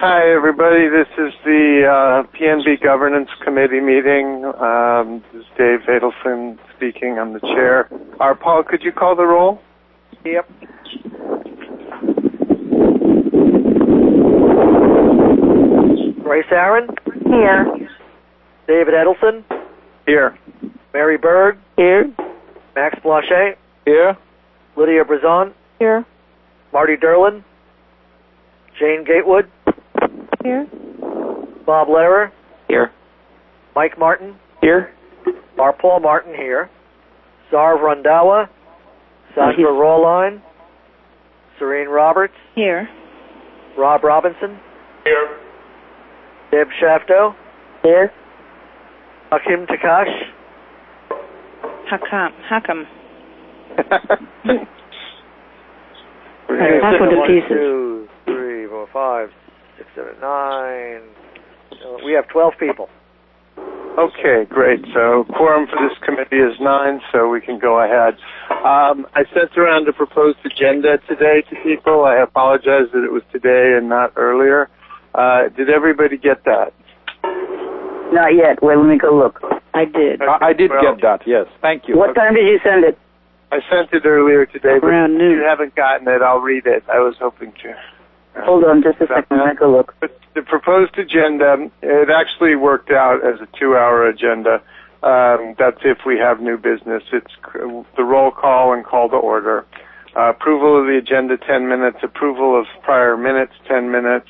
Hi, everybody. This is the PNB Governance Committee meeting. This is Dave Adelson speaking. I'm the chair. Paul, could you call the roll? Yep. Grace Aaron? Here. David Edelson? Here. Mary Berg? Here. Max Blanchet? Here. Lydia Brazon? Here. Marty Derlin? Jane Gatewood? Here. Bob Lehrer? Here. Mike Martin? Here. Paul Martin here. Sarv Randhawa? Sandra Rawline? Serene Roberts? Here. Rob Robinson? Here. Deb Shafto? Here. Hakim Takash? Hakam. That's what the piece is. 1, 2, 3, 4, 5, 6, 7, 9. We have 12 people. Okay, great. So quorum for this committee is 9, so we can go ahead. I sent around a proposed agenda today to people. I apologize that it was today and not earlier. Did everybody get that? Not yet. Wait, let me go look. I did. I did get that, yes. Thank you. What time did you send it? I sent it earlier today, but Around noon. if you haven't gotten it, I'll read it. I was hoping to. Hold on just a second. Let me go look. But the proposed agenda, it actually worked out as a 2-hour agenda. That's if we have new business. It's the roll call and call to order. Approval of the agenda, 10 minutes. Approval of prior minutes, 10 minutes.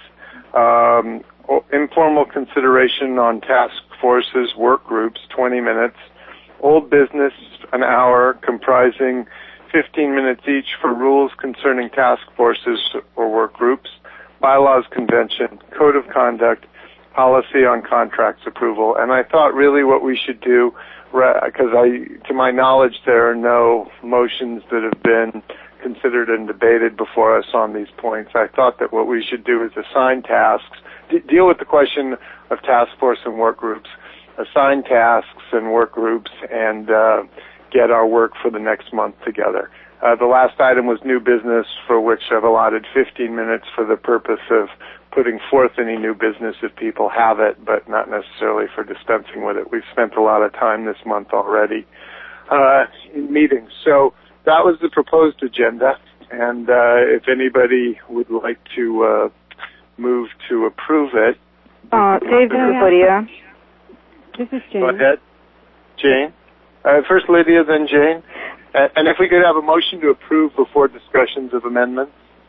Informal consideration on task forces, work groups, 20 minutes. Old business, an hour, comprising 15 minutes each for rules concerning task forces or work groups, bylaws convention, code of conduct, policy on contracts approval. And I thought really what we should do, because to my knowledge, there are no motions that have been considered and debated before us on these points. I thought that what we should do is assign tasks, deal with the question of task force and work groups, assign tasks and work groups, and get our work for the next month together. The last item was new business, for which I've allotted 15 minutes for the purpose of putting forth any new business if people have it, but not necessarily for dispensing with it. We've spent a lot of time this month already in meetings. So that was the proposed agenda, and if anybody would like to move to approve it. Dave, this is Lydia. This is Jane. Go ahead. Jane. First Lydia, then Jane. And if we could have a motion to approve before discussions of amendments.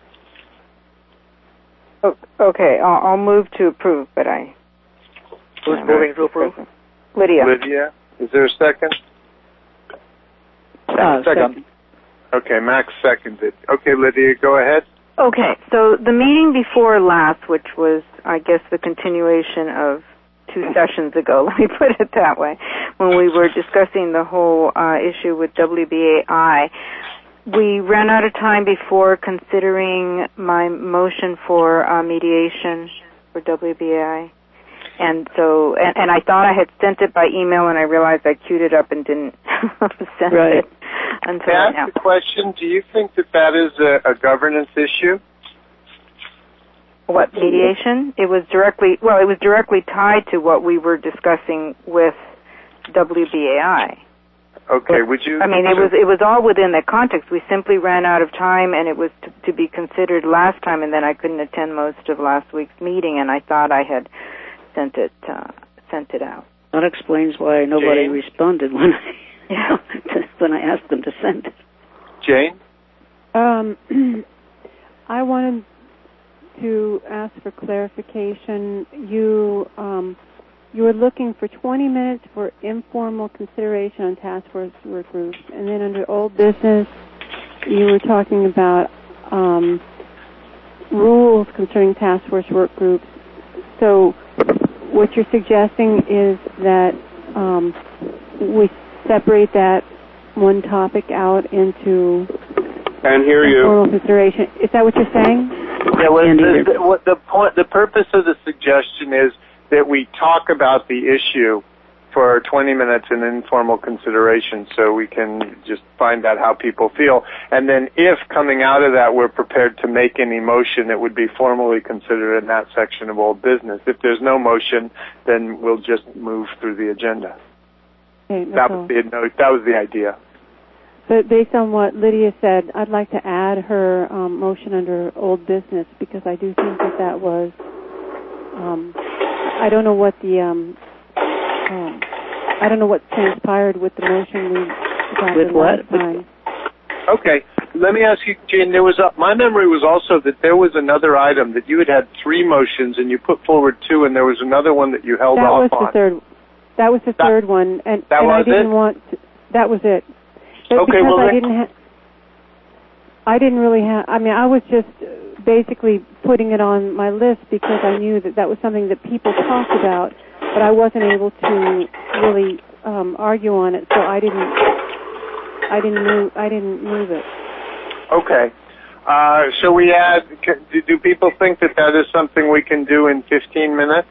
Okay, I'll move to approve, but Who's moving to approve? Lydia. Lydia. Is there a second? Second. Okay, Max seconded. Okay, Lydia, go ahead. Okay, so the meeting before last, which was, I guess, the continuation of 2 sessions ago, let me put it that way, when we were discussing the whole issue with WBAI, we ran out of time before considering my motion for mediation for WBAI. And so, and I thought I had sent it by email, and I realized I queued it up and didn't send it until now. Can I ask a question? Do you think that is a governance issue? What, mediation? It was directly tied to what we were discussing with WBAI. Okay, would you? I mean, it was all within that context. We simply ran out of time, and it was to be considered last time, and then I couldn't attend most of last week's meeting, and I thought I had sent it out. That explains why nobody responded when I asked them to send it. Jane? I wanted to ask for clarification. You were looking for 20 minutes for informal consideration on task force work groups, and then under old business, you were talking about rules concerning task force work groups. So what you're suggesting is that we separate that one topic out into informal consideration. Is that what you're saying? Yeah, the purpose of the suggestion is that we talk about the issue for 20 minutes in informal consideration so we can just find out how people feel. And then if coming out of that we're prepared to make any motion, it would be formally considered in that section of old business. If there's no motion, then we'll just move through the agenda. Okay, that was the idea. But based on what Lydia said, I'd like to add her motion under old business because I do think that was, I don't know what the, I don't know what transpired with the motion we got with last time. Okay, let me ask you, Jane, my memory was also that there was another item that you had 3 motions and you put forward 2 and there was another one that you held off on. That was the third one, and I didn't want to, that was it. But okay, because well, I didn't really have, I mean, I was just basically putting it on my list because I knew that was something that people talked about, but I wasn't able to really argue on it, so I didn't move it. Okay. Shall we add, do people think that is something we can do in 15 minutes?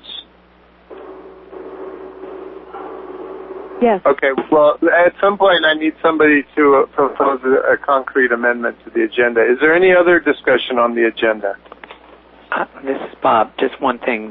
Yes. Okay, well, at some point I need somebody to propose a concrete amendment to the agenda. Is there any other discussion on the agenda? This is Bob. Just one thing.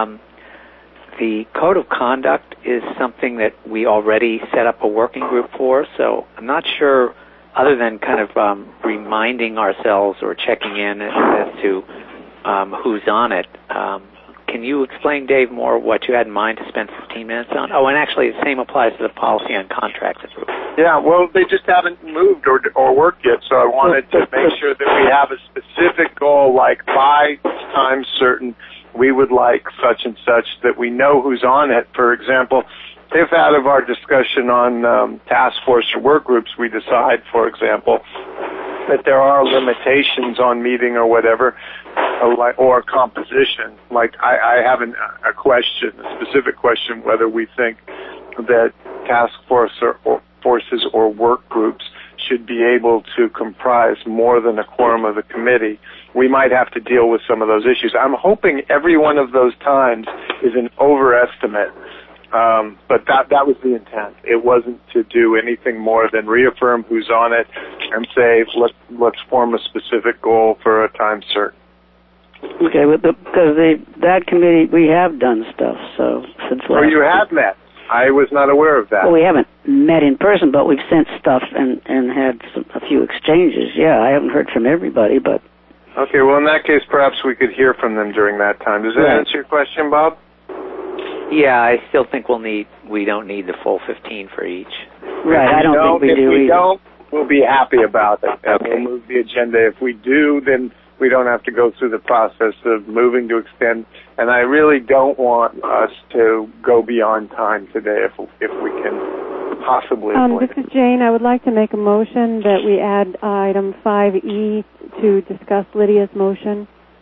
The Code of Conduct is something that we already set up a working group for, so I'm not sure, other than kind of reminding ourselves or checking in as to who's on it. Can you explain, Dave, more what you had in mind to spend 15 minutes on? Oh, and actually the same applies to the policy on contracts approval. Yeah, well, they just haven't moved or worked yet, so I wanted to make sure that we have a specific goal, like by time certain, we would like such and such, that we know who's on it. For example, if out of our discussion on task force or work groups we decide, for example, that there are limitations on meeting or whatever, or composition, like I have a specific question, whether we think that task force or forces or work groups should be able to comprise more than a quorum of the committee. We might have to deal with some of those issues. I'm hoping every one of those times is an overestimate, but that was the intent. It wasn't to do anything more than reaffirm who's on it and say, let's form a specific goal for a time certain. Okay, because that committee, we have done stuff, so since last you have met. I was not aware of that. Well, we haven't met in person, but we've sent stuff and had a few exchanges. Yeah, I haven't heard from everybody, but... Okay, well, in that case, perhaps we could hear from them during that time. Does that answer your question, Bob? Yeah, I still think we don't need the full 15 for each. Right, I don't think we do either. If we don't, we'll be happy about it. And okay. We'll move the agenda. If we do, then we don't have to go through the process of moving to extend. And I really don't want us to go beyond time today if we can possibly avoid This is Jane. I would like to make a motion that we add item 5E to discuss Lydia's motion.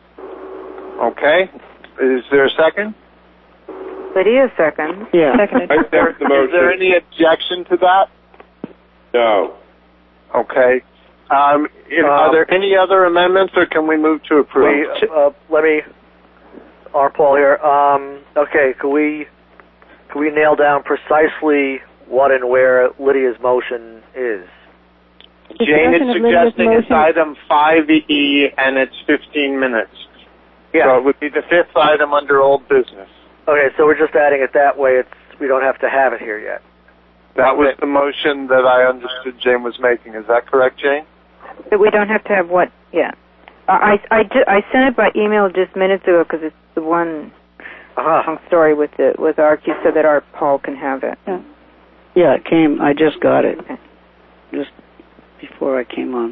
Okay. Is there a second? Lydia second. Yeah. Seconded. Is there any objection to that? No. Okay. Are there any other amendments, or can we move to approve? Paul here. Okay, can we nail down precisely what and where Lydia's motion is? Jane is suggesting it's item 5E, and it's 15 minutes. Yeah. So it would be the 5th item under old business. Okay, so we're just adding it that way. We don't have to have it here yet. That was the motion that I understood Jane was making. Is that correct, Jane? That we don't have to have what? Yeah. I sent it by email just minutes ago because it's the one long story with ARC. You said that our Paul can have it. Yeah. Yeah, it came. I just got it. Okay. Just before I came on.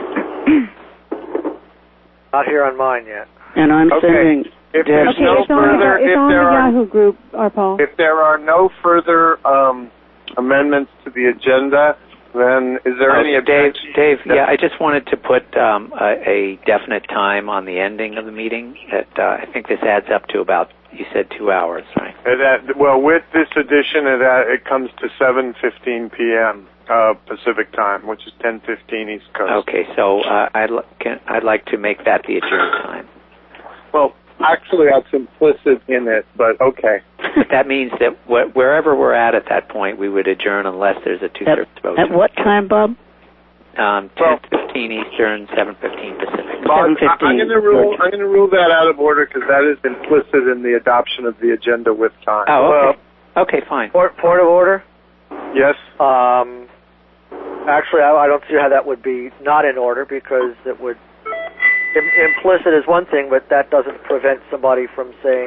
Not here on mine yet. And I'm sending... If there's Okay, no it's on further, the Yahoo group, Paul. if there are no further amendments to the agenda, then is there any objection? Dave, yeah, I just wanted to put a definite time on the ending of the meeting. I think this adds up to about, you said 2 hours, right? Well, with this addition, it comes to 7:15 p.m. Pacific time, which is 10:15 East Coast. Okay, so I'd like to make that the adjourned time. Well, actually, that's implicit in it, but okay. But that means that wherever we're at that point, we would adjourn unless there's a two-thirds vote. At what time, Bob? 10:15 Eastern, 7:15 Pacific. Bob, I'm going to rule that out of order because that is implicit in the adoption of the agenda with time. Oh, okay. Okay, fine. Point of order? Yes? Actually, I don't see how that would be not in order because it would... Implicit is one thing, but that doesn't prevent somebody from saying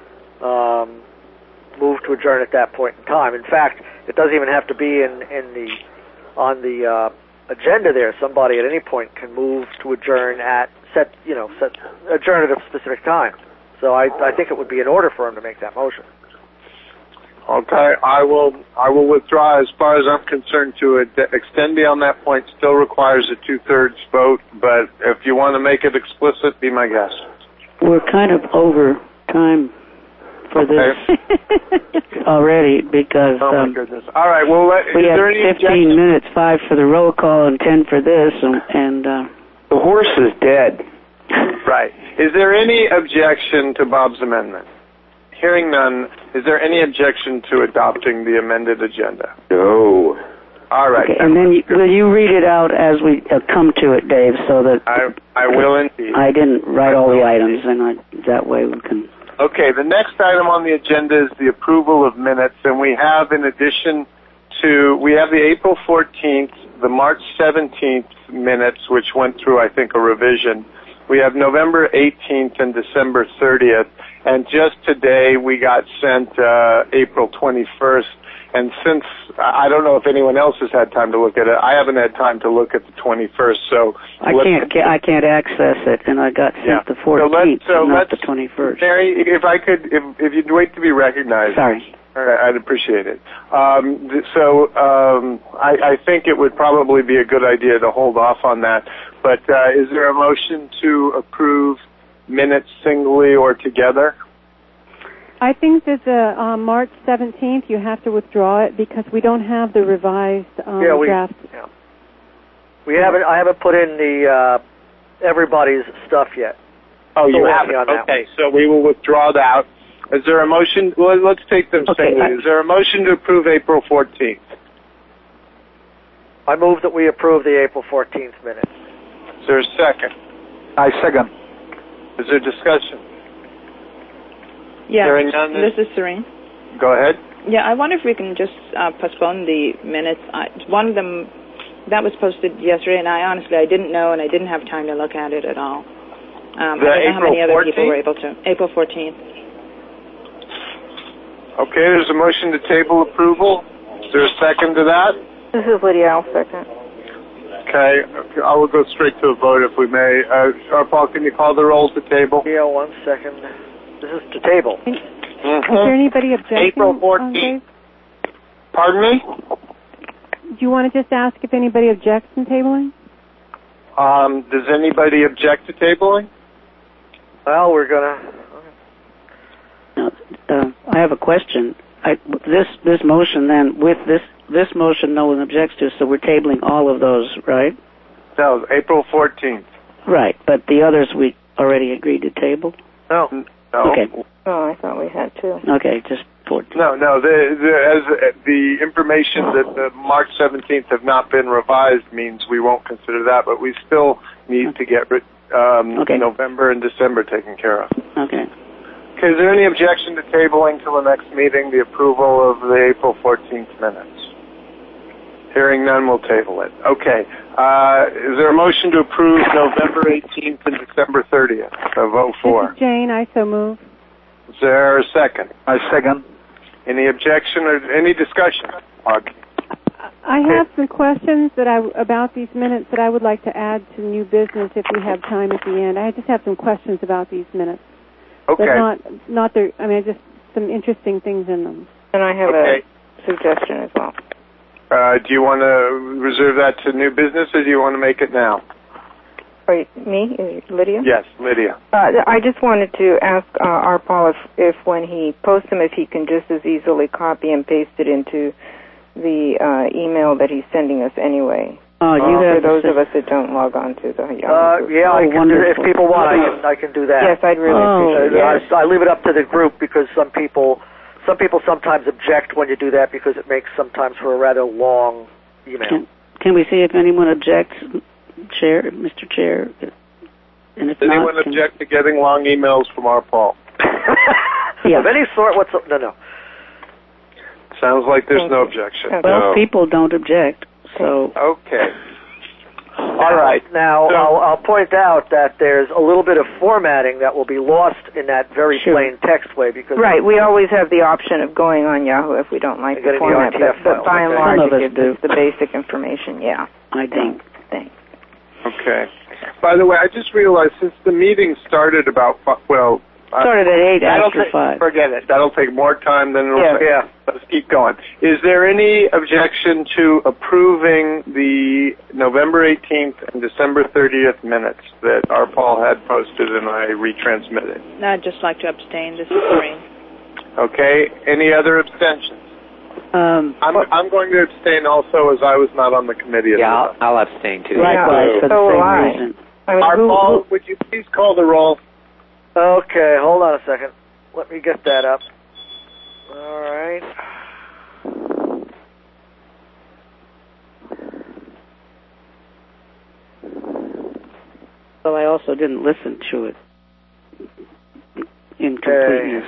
move to adjourn at that point in time. In fact, it doesn't even have to be on the agenda there. Somebody at any point can move to adjourn adjourn at a specific time. So I think it would be in order for him to make that motion. Okay, I will withdraw. As far as I'm concerned, to extend beyond that point still requires a two-thirds vote, but if you want to make it explicit, be my guest. We're kind of over time for this already because oh my goodness. All right, well, we have 15 minutes, 5 for the roll call and 10 for this, and the horse is dead. Right. Is there any objection to Bob's amendment? Hearing none, is there any objection to adopting the amended agenda? No. All right. Okay, and then will you read it out as we come to it, Dave, so that... I will indeed. I didn't write all the items, and that way we can... Okay, the next item on the agenda is the approval of minutes, and we have, in addition to... We have the April 14th, the March 17th minutes, which went through, I think, a revision. We have November 18th and December 30th. And just today we got sent April 21st. And since I don't know if anyone else has had time to look at it, I haven't had time to look at the 21st. So I can't access it, and I got sent the 14th, not the 21st. Mary, if you'd wait to be recognized. Sorry. I'd appreciate it. I think it would probably be a good idea to hold off on that. But is there a motion to approve minutes singly or together? I think that the March 17th, you have to withdraw it because we don't have the revised draft. Yeah. We haven't. I haven't put in the everybody's stuff yet. Oh, you haven't. Okay, so we will withdraw that. Is there a motion? Well, let's take them singly. Is there a motion to approve April 14th? I move that we approve the April 14th minutes. Is there a second? I second. Is there discussion? Yeah, this is Serene. Go ahead. Yeah, I wonder if we can just postpone the minutes. One of them, that was posted yesterday, and I didn't know, and I didn't have time to look at it at all. I don't know how many other people were able to. April 14th. Okay, there's a motion to table approval. Is there a second to that? This is Lydia. I'll second. Okay, I will go straight to a vote if we may. Paul, can you call the roll to table? Yeah, 1 second. This is to table. Is there anybody objecting? April 14th. Pardon me? Do you want to just ask if anybody objects in tabling? Does anybody object to tabling? Well, we're gonna... I have a question. This motion then, with this motion no one objects to, so we're tabling all of those, right? No, April 14th. Right, but the others we already agreed to table? No. Okay. Oh, I thought we had two. Okay, just 14. No, the information that the March 17th have not been revised means we won't consider that, but we still need to get November and December taken care of. Okay. Okay, is there any objection to tabling till the next meeting the approval of the April 14th minutes? Hearing none, we'll table it. Okay. Is there a motion to approve November 18th and December 30th of 04? This is Jane. I so move. Is there a second? I second. Any objection or any discussion? I have some questions about these minutes that I would like to add to new business if we have time at the end. I just have some questions about these minutes. Okay. But just some interesting things in them. And I have a suggestion as well. Do you want to reserve that to new business, or do you want to make it now? Wait, me? Lydia? Yes, Lydia. I just wanted to ask our Paul if when he posts them, if he can just as easily copy and paste it into the email that he's sending us anyway. For those of us that don't log on to the Yahoo group. I can do, if people want, I can do that. Yes, I'd really appreciate it. I leave it up to the group because some people some people sometimes object when you do that because it makes sometimes for a rather long email. Can we see if anyone objects, Chair, Mr. Chair? And if Does anyone object to getting long emails from our Paul? Yeah. Of any sort whatsoever? No. Sounds like there's no objection. Well, people don't object, so... Okay. All right. Now, I'll point out that there's a little bit of formatting that will be lost in that very plain text way because... Right, we always have the option of going on Yahoo if we don't like the format, but by and large it gives us the basic information, yeah. I don't. Thanks. Okay. By the way, I just realized since the meeting started about, started at 8 after 5. Forget it. That'll take more time than it'll take. Yeah. Let's keep going. Is there any objection to approving the November 18th and December 30th minutes that our Paul had posted and I retransmitted? No, I'd just like to abstain. This is Maureen. Okay. Any other abstentions? I'm going to abstain also as I was not on the committee. Yeah, I'll abstain too. Likewise, for the same reason. Our Paul, would you please call the roll? Okay, hold on a second. Let me get that up. All right. Well, I also didn't listen to it in completeness.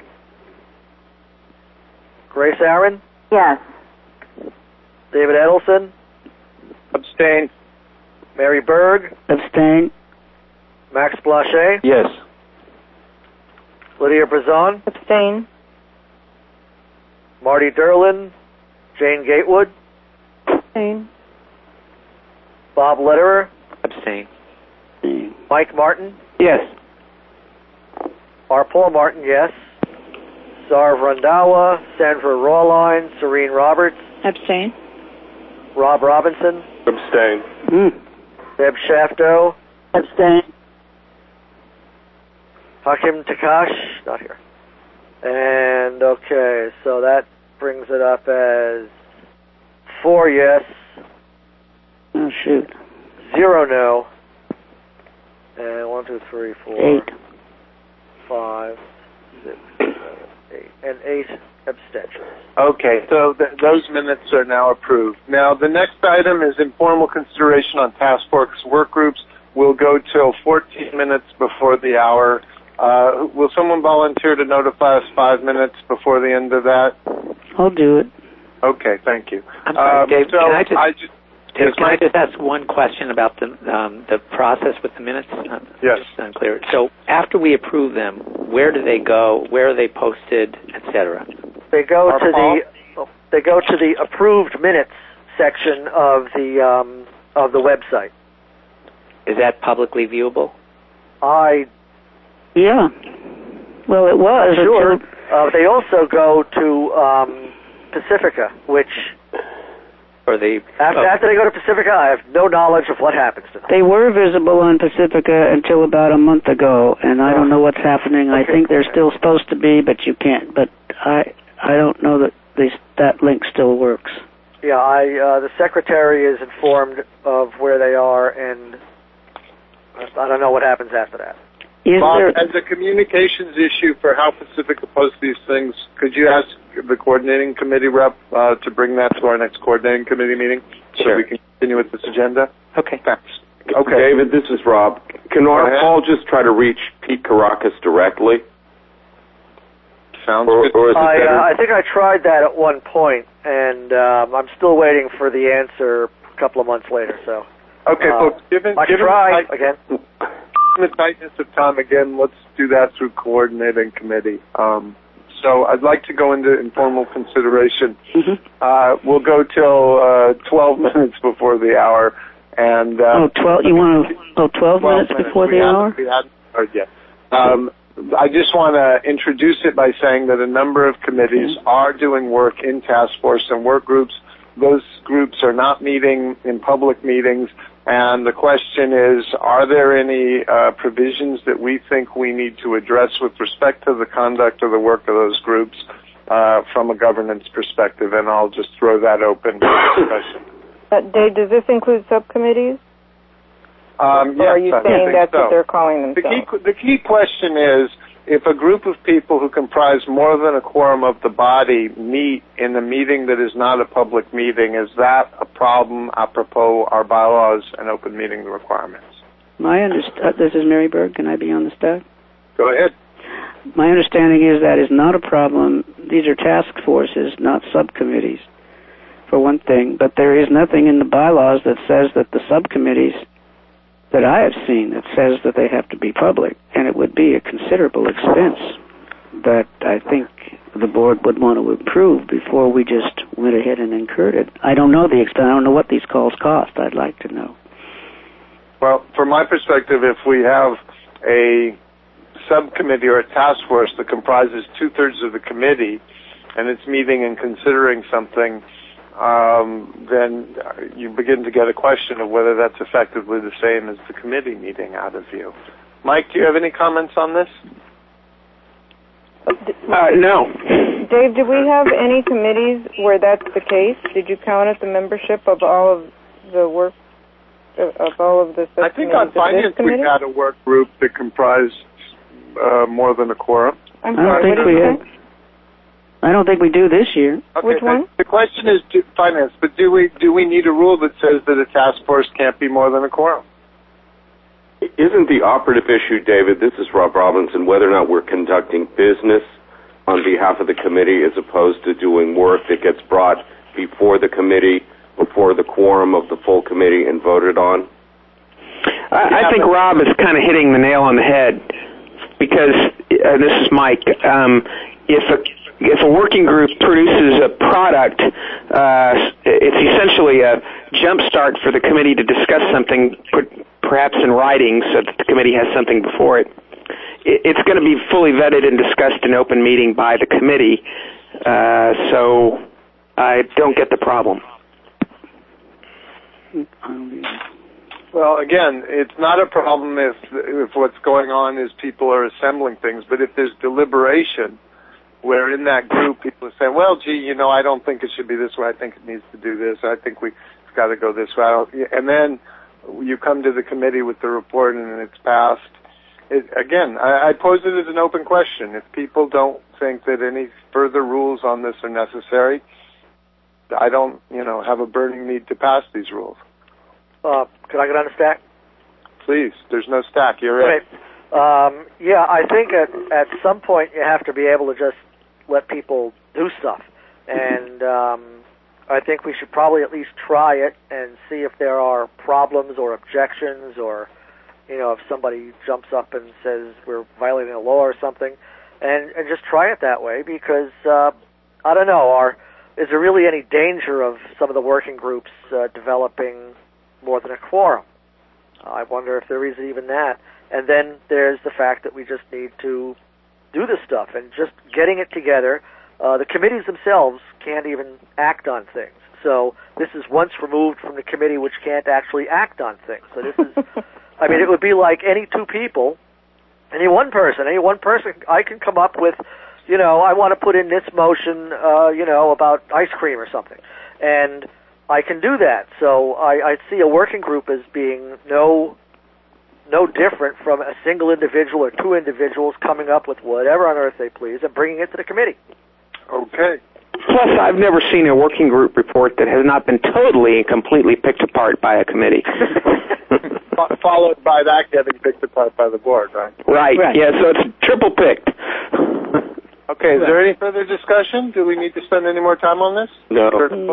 Grace Aaron? Yes. David Edelson? Abstain. Mary Berg? Abstain. Max Blanchet? Yes. Lydia Brazon? Abstain. Marty Derlin? Jane Gatewood? Abstain. Bob Lederer? Abstain. Mike Martin? Yes. R. Paul Martin, yes. Sarv Randawa, Sandra Rawline, Serene Roberts, Abstain. Rob Robinson, Abstain. Deb Shafto, Abstain. Hakim Takash, not here. And okay, so that brings it up as 4 yes, Oh, shoot. 0 no, and 1, 2, 3, 4, 8. 5, 6, 7, 8, and 8 abstentions. Okay, so those minutes are now approved. Now, the next item is informal consideration on task force work groups. We'll go till 14 minutes before the hour. Will someone volunteer to notify us 5 minutes before the end of that? I'll do it. Okay, thank you. I'm sorry, Dave, so can I just ask one question about the process with the minutes? Yes. Just unclear. So after we approve them, where do they go? Where are they posted, etc.? They go to the approved minutes section of the website. Is that publicly viewable? Yeah. Well, it was. Sure. They also go to Pacifica, which Or they after they go to Pacifica, I have no knowledge of what happens to them. They were visible on Pacifica until about a month ago, and I don't know what's happening. I think they're still supposed to be, but you can't. But I don't know that that link still works. Yeah, the secretary is informed of where they are, and I don't know what happens after that. Bob, as a communications issue for how Pacifica posts these things, could you ask the coordinating committee rep to bring that to our next coordinating committee meeting so that we can continue with this agenda? Okay. Thanks. Okay. David, this is Rob. Can our Paul just try to reach Pete Karakas directly? Sounds good. Or is it better? I think I tried that at one point, and I'm still waiting for the answer a couple of months later. So. Okay, folks, given the tightness of time, again, let's do that through coordinating committee. So I'd like to go into informal consideration. We'll go till 12 minutes before the hour. And 12. You want to 12 minutes before the hour? We hadn't started yet. I just want to introduce it by saying that a number of committees are doing work in task force and work groups. Those groups are not meeting in public meetings. And the question is, are there any provisions that we think we need to address with respect to the conduct of the work of those groups from a governance perspective? And I'll just throw that open for discussion. Dave, does this include subcommittees? Yes, or are you saying that's so. what they're calling themselves? The key question is, if a group of people who comprise more than a quorum of the body meet in a meeting that is not a public meeting, is that a problem apropos our bylaws and open meeting requirements? This is Mary Berg. Can I be on the staff? Go ahead. My understanding is that is not a problem. These are task forces, not subcommittees, for one thing. But there is nothing in the bylaws that says that the subcommittees that I have seen that says that they have to be public, and it would be a considerable expense that I think the board would want to approve before we just went ahead and incurred it. I don't know the extent. I don't know what these calls cost. I'd like to know. Well, from my perspective, if we have a subcommittee or a task force that comprises 2/3 of the committee, and it's meeting and considering something, then you begin to get a question of whether that's effectively the same as the committee meeting out of view. Mike, do you have any comments on this? No. Dave, do we have any committees where that's the case? Did you count at the membership of all of the work, of all of the subcommittees? I think on finance we had a work group that comprised more than a quorum. I'm sorry, what did you say? I don't think we do this year. Okay, which one? The question is finance, but do we need a rule that says that a task force can't be more than a quorum? Isn't the operative issue, David, this is Rob Robinson, whether or not we're conducting business on behalf of the committee as opposed to doing work that gets brought before the committee, before the quorum of the full committee and voted on? I think Rob is kind of hitting the nail on the head because, this is Mike, if a working group produces a product, it's essentially a jump start for the committee to discuss something, perhaps in writing, so that the committee has something before it. It's going to be fully vetted and discussed in open meeting by the committee, so I don't get the problem. Well, again, it's not a problem if what's going on is people are assembling things, but if there's deliberation, where in that group people are saying, well, gee, I don't think it should be this way. I think it needs to do this. I think it's got to go this way. And then you come to the committee with the report and it's passed. I pose it as an open question. If people don't think that any further rules on this are necessary, I don't, have a burning need to pass these rules. Could I get on the stack? Please. There's no stack. You're it. Yeah, I think at some point you have to be able to just let people do stuff. And I think we should probably at least try it and see if there are problems or objections or, if somebody jumps up and says we're violating a law or something, and just try it that way because, I don't know, is there really any danger of some of the working groups developing more than a quorum? I wonder if there is even that. And then there's the fact that we just need to do this stuff and just getting it together. The committees themselves can't even act on things. So this is once removed from the committee which can't actually act on things. So this is, it would be like any two people, any one person, I can come up with, I want to put in this motion, about ice cream or something. And I can do that. So I see a working group as being no different from a single individual or two individuals coming up with whatever on earth they please and bringing it to the committee. Okay. Plus, I've never seen a working group report that has not been totally and completely picked apart by a committee. Followed by that getting picked apart by the board, right? Right. Yeah, so it's triple picked. Okay, is there any further discussion? Do we need to spend any more time on this? No.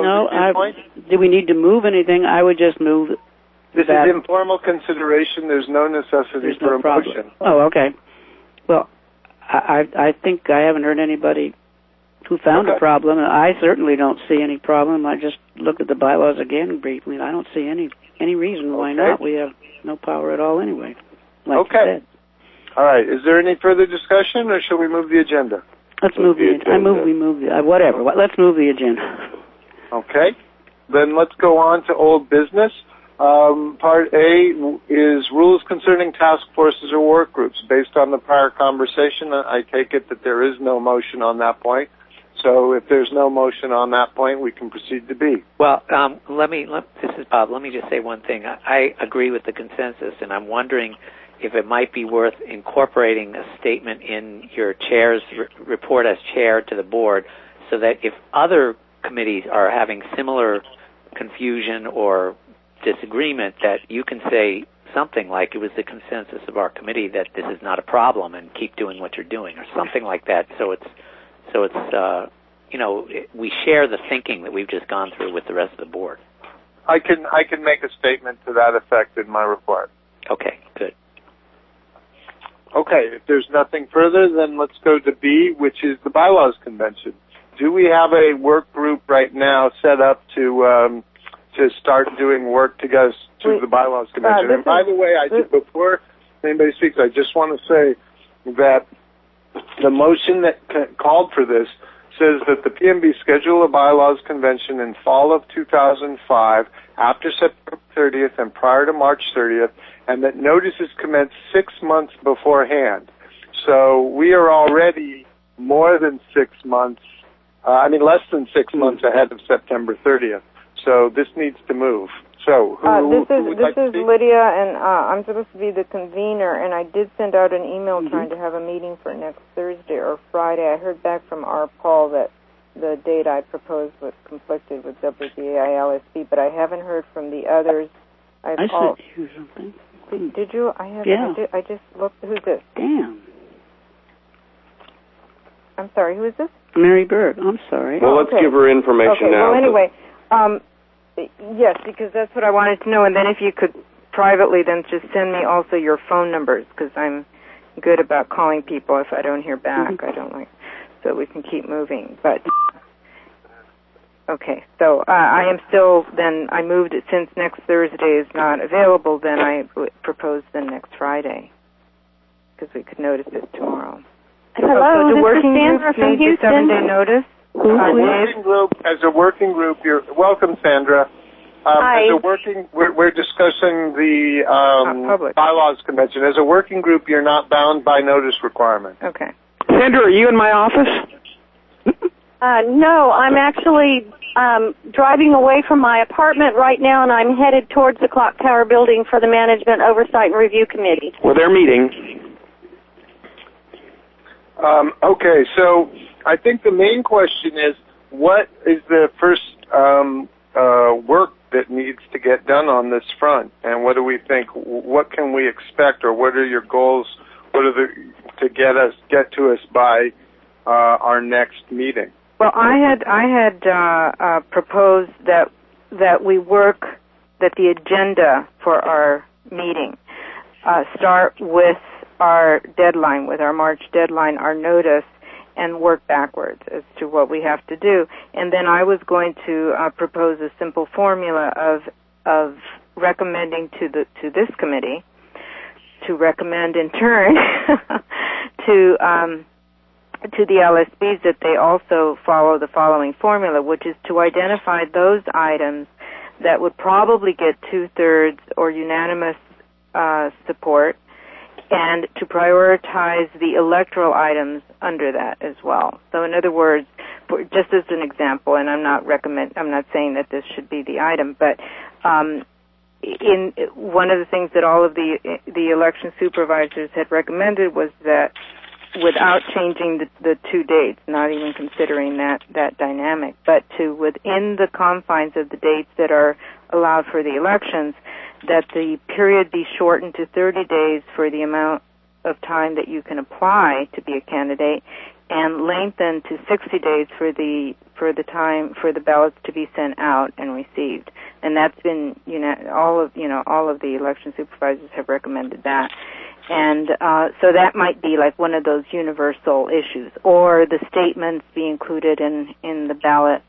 Do we need to move anything? I would just move. This is informal consideration. There's no necessity for a motion. Oh, okay. Well, I think I haven't heard anybody who found a problem. I certainly don't see any problem. I just looked at the bylaws again briefly, and I don't see any reason why not. We have no power at all anyway, like you said. All right. Is there any further discussion, or shall we move the agenda? Let's move the agenda. I move we move the... whatever. Let's move the agenda. Okay. Then let's go on to old business. Part A is rules concerning task forces or work groups. Based on the prior conversation, I take it that there is no motion on that point. So if there's no motion on that point, we can proceed to B. Well, this is Bob. Let me just say one thing. I agree with the consensus, and I'm wondering if it might be worth incorporating a statement in your chair's report as chair to the board, so that if other committees are having similar confusion or disagreement, that you can say something like, it was the consensus of our committee that this is not a problem and keep doing what you're doing, or something like that. So it's we share the thinking that we've just gone through with the rest of the board. I can make a statement to that effect in my report. Okay, good. Okay, if there's nothing further, then let's go to B, which is the bylaws convention. Do we have a work group right now set up to start doing work to get us to the bylaws convention? And by the way, before anybody speaks, I just want to say that the motion that called for this says that the PMB schedule a bylaws convention in fall of 2005 after September 30th and prior to March 30th, and that notices commence 6 months beforehand. So we are already more than 6 months, less than 6 months ahead of September 30th. So this needs to move. So this is Lydia, and I'm supposed to be the convener, and I did send out an email trying to have a meeting for next Thursday or Friday. I heard back from R. Paul that the date I proposed was conflicted with WBAI-LSP, but I haven't heard from the others. I sent you something. Did you? I just looked. Who's this? Damn. I'm sorry, who is this? Mary Bird. I'm sorry. Well, let's give her information now. Well, anyway, yes, because that's what I wanted to know. And then if you could privately then just send me also your phone numbers, because I'm good about calling people if I don't hear back. I don't like, so we can keep moving. But, okay, so I am still, then I moved it, since next Thursday is not available, then I proposed then next Friday, because we could notice it tomorrow. Hello, so this is Sandra from Houston. 7-day notice? As a working group, you're welcome, Sandra. Hi. As a working, we're discussing the bylaws convention. As a working group, you're not bound by notice requirement. Okay. Sandra, are you in my office? No, I'm actually driving away from my apartment right now, and I'm headed towards the Clock Tower building for the Management Oversight and Review Committee. Well, they're meeting. Okay, so I think the main question is, what is the first work that needs to get done on this front, and what do we think? What can we expect, or what are your goals? What are to get to us by our next meeting? Well, I had proposed that we work, that the agenda for our meeting start with our deadline, with our March deadline, our notice, and work backwards as to what we have to do. And then I was going to propose a simple formula of recommending to this committee to recommend in turn to the LSBs that they also follow the following formula, which is to identify those items that would probably get 2/3 or unanimous support, and to prioritize the electoral items under that as well. So in other words, just as an example, and I'm not saying that this should be the item, but in one of the things that all of the election supervisors had recommended was that without changing the two dates, not even considering that dynamic, but to within the confines of the dates that are allowed for the elections, that the period be shortened to 30 days for the amount of time that you can apply to be a candidate, and lengthened to 60 days for the time for the ballots to be sent out and received. And that's been all of the election supervisors have recommended that. And so that might be like one of those universal issues, or the statements be included in the ballots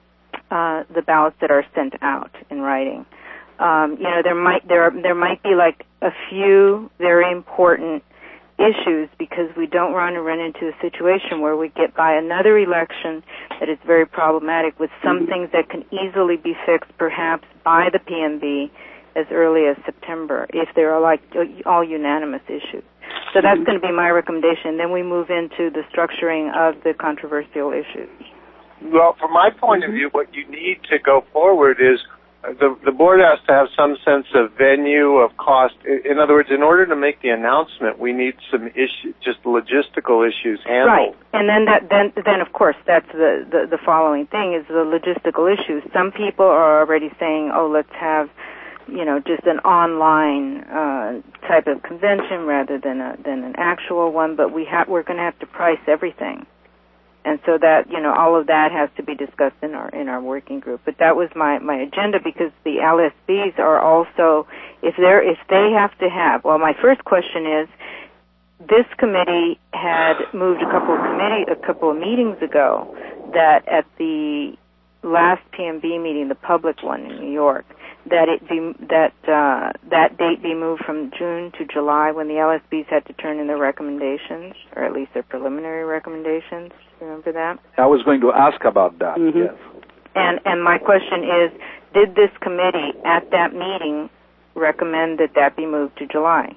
that are sent out in writing. There might be like a few very important issues, because we don't want to run into a situation where we get by another election that is very problematic with some things that can easily be fixed perhaps by the PMB as early as September, if they're like all unanimous issues. So that's going to be my recommendation. Then we move into the structuring of the controversial issues. Well, from my point of view, what you need to go forward is the board has to have some sense of venue, of cost. In other words, in order to make the announcement, we need some just logistical issues handled. Right, and then of course that's the following thing is the logistical issues. Some people are already saying, oh, let's have just an online type of convention rather than an actual one. But we're going to have to price everything. And so that, all of that has to be discussed in our working group. But that was my agenda because the LSBs are also, if they have to have, well, my first question is, this committee had moved a couple of meetings ago that at the last PMB meeting, the public one in New York, that that date be moved from June to July when the LSBs had to turn in their recommendations, or at least their preliminary recommendations. Remember that? I was going to ask about that. Mm-hmm. Yes. And my question is, did this committee at that meeting recommend that be moved to July?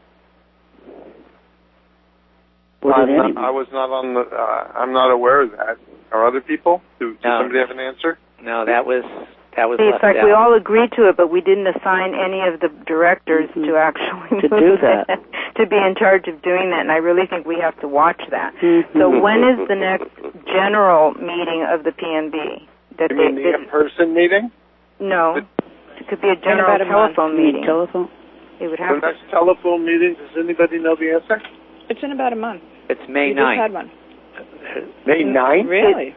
I was not on the. I'm not aware of that. Are other people? Does somebody have an answer? No, that was. It's like we all agreed to it, but we didn't assign any of the directors to actually do that, to be in charge of doing that. And I really think we have to watch that. Mm-hmm. So when is the next general meeting of the PNB? You mean the in-person meeting? No, it could be a general telephone meeting. Telephone. It would have the next telephone meeting. Does anybody know the answer? It's in about a month. It's May 9th. We just had one. May 9th? Really?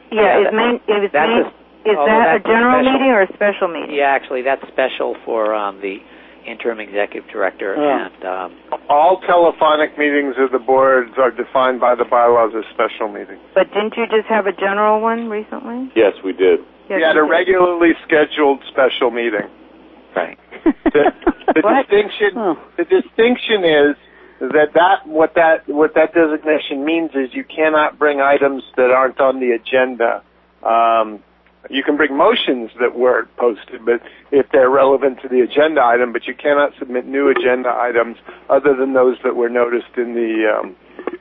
Is that a general meeting or a special meeting? Yeah, actually, that's special for the interim executive director. And all telephonic meetings of the boards are defined by the bylaws as special meetings. But didn't you just have a general one recently? Yes, we did. We had a regularly scheduled special meeting. Right. The distinction is that what that designation means is you cannot bring items that aren't on the agenda. You can bring motions that weren't posted, but if they're relevant to the agenda item, but you cannot submit new agenda items other than those that were noticed in the.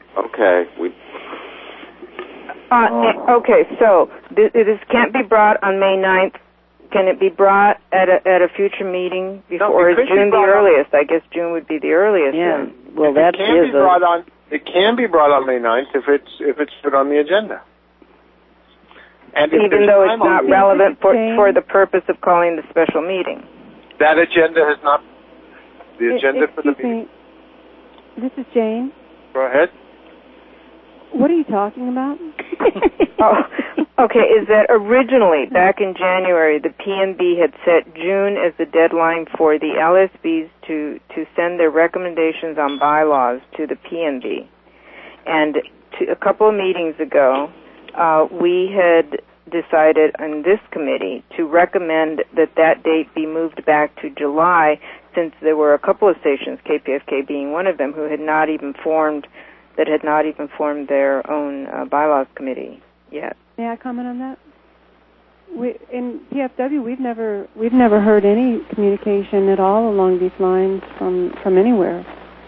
Okay, so this can't be brought on May 9th. Can it be brought at a future meeting before? Or is June the earliest? I guess June would be the earliest. Yeah. Then. Well, that is It can be brought on May 9th if it's put on the agenda. And even though it's not relevant for the purpose of calling the special meeting. That agenda has not... The agenda for the meeting... This is Jane. Go ahead. What are you talking about? Okay, is that originally, back in January, the PNB had set June as the deadline for the LSBs to send their recommendations on bylaws to the PNB. And a couple of meetings ago, we had decided on this committee to recommend that date be moved back to July, since there were a couple of stations, KPFK being one of them, who had not even formed their own bylaws committee yet. May I comment on that? In PFW, we've never heard any communication at all along these lines from anywhere.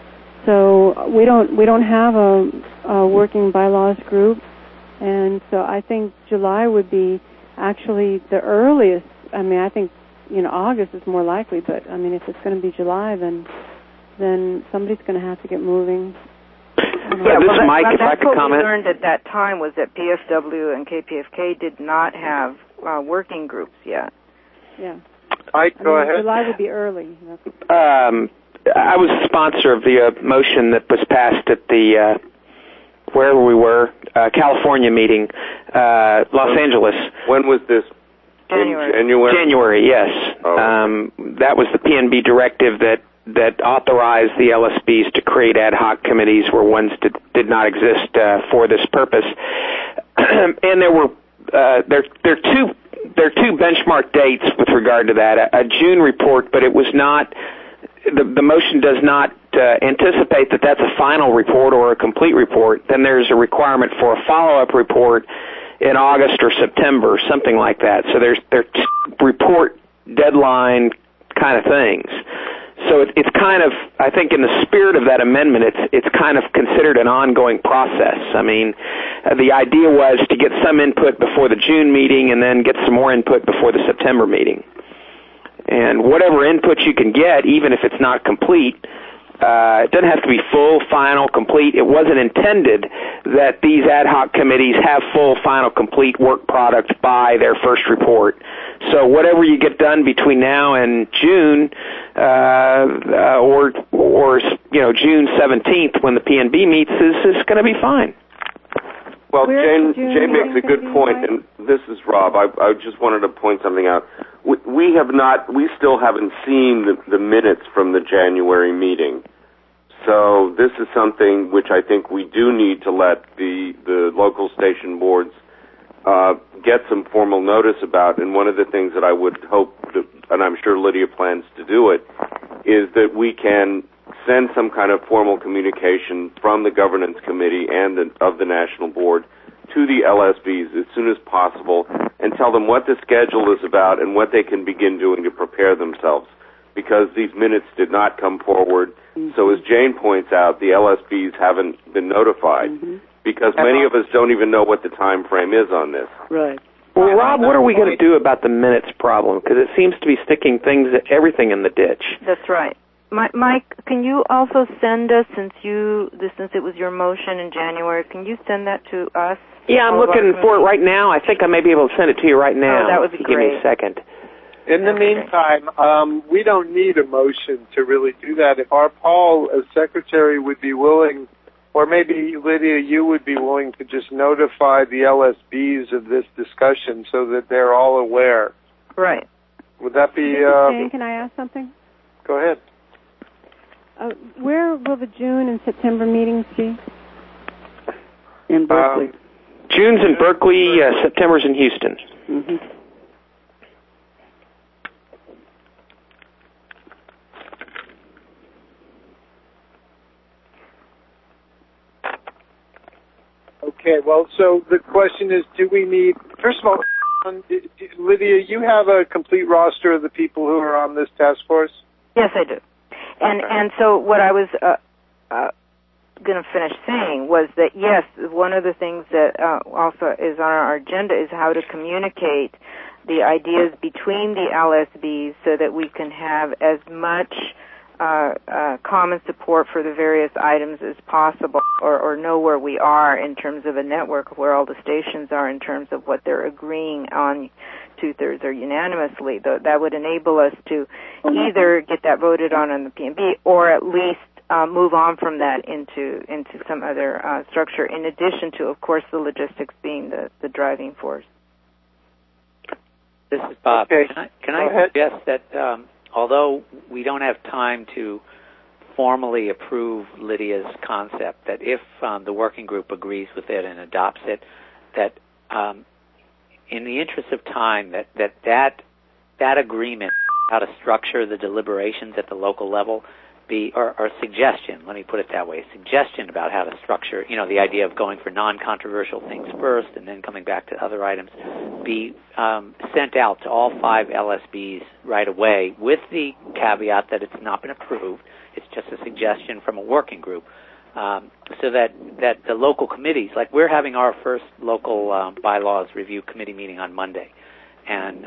So we don't have a working bylaws group. And so I think July would be actually the earliest. I mean, I think, August is more likely, but I mean, if it's going to be July, then somebody's going to have to get moving. Yeah, this is Mike, if I could comment. What we learned at that time was that PFW and KPFK did not have working groups yet. Yeah. Mike, go ahead. July would be early. I was a sponsor of the motion that was passed at the... wherever we were, California meeting, Los Angeles. When was this? January. January, yes. Oh. That was the PNB directive that authorized the LSBs to create ad hoc committees where ones did not exist for this purpose. And there are two benchmark dates with regard to that. A June report, but it was not. The motion does not anticipate that that's a final report or a complete report. Then there's a requirement for a follow-up report in August or September, something like that. So they're report deadline kind of things. So it's kind of, I think in the spirit of that amendment, it's kind of considered an ongoing process. I mean, the idea was to get some input before the June meeting and then get some more input before the September meeting. And whatever input you can get, even if it's not complete, it doesn't have to be full, final, complete. It wasn't intended that these ad hoc committees have full, final, complete work product by their first report. So whatever you get done between now and June, or June 17th when the PNB meets is going to be fine. Well, Jane makes a good point, and this is Rob. I just wanted to point something out. We still haven't seen the minutes from the January meeting. So this is something which I think we do need to let the local station boards get some formal notice about. And one of the things that I would hope, and I'm sure Lydia plans to do it, is that we can send some kind of formal communication from the governance committee and of the national board to the LSBs as soon as possible and tell them what the schedule is about and what they can begin doing to prepare themselves, because these minutes did not come forward. Mm-hmm. So as Jane points out, the LSBs haven't been notified because many of us don't even know what the time frame is on this. Right. Well, Rob, what are we going to do about the minutes problem? Because it seems to be sticking everything in the ditch. That's right. Mike, can you also send us, since it was your motion in January, can you send that to us? Yeah, I'm looking for it right now. I think I may be able to send it to you right now. Oh, that would be great. Give me a second. In the meantime, we don't need a motion to really do that. If our Paul, as secretary, would be willing, or maybe Lydia, you would be willing to just notify the LSBs of this discussion so that they're all aware. Right. Would that be... Jane, can I ask something? Go ahead. Where will the June and September meetings be? In Berkeley. June's in Berkeley, September's in Houston. Mm-hmm. Okay, well, so the question is, do we need... First of all, Lydia, you have a complete roster of the people who are on this task force? Yes, I do. And so what I was going to finish saying was that, yes, one of the things that also is on our agenda is how to communicate the ideas between the LSBs so that we can have as much common support for the various items as possible, or know where we are in terms of a network, where all the stations are in terms of what they're agreeing on, two-thirds or unanimously. That would enable us to either get that voted on the PNB, or at least move on from that into some other structure, in addition to, of course, the logistics being the driving force. This is Bob. Okay. Can I suggest that although we don't have time to formally approve Lydia's concept, that if the working group agrees with it and adopts it, that in the interest of time, that agreement, how to structure the deliberations at the local level, or suggestion, let me put it that way, suggestion about how to structure, the idea of going for non-controversial things first and then coming back to other items, be sent out to all 5 LSBs right away, with the caveat that it's not been approved. It's just a suggestion from a working group, so that the local committees, like we're having our first local bylaws review committee meeting on Monday, and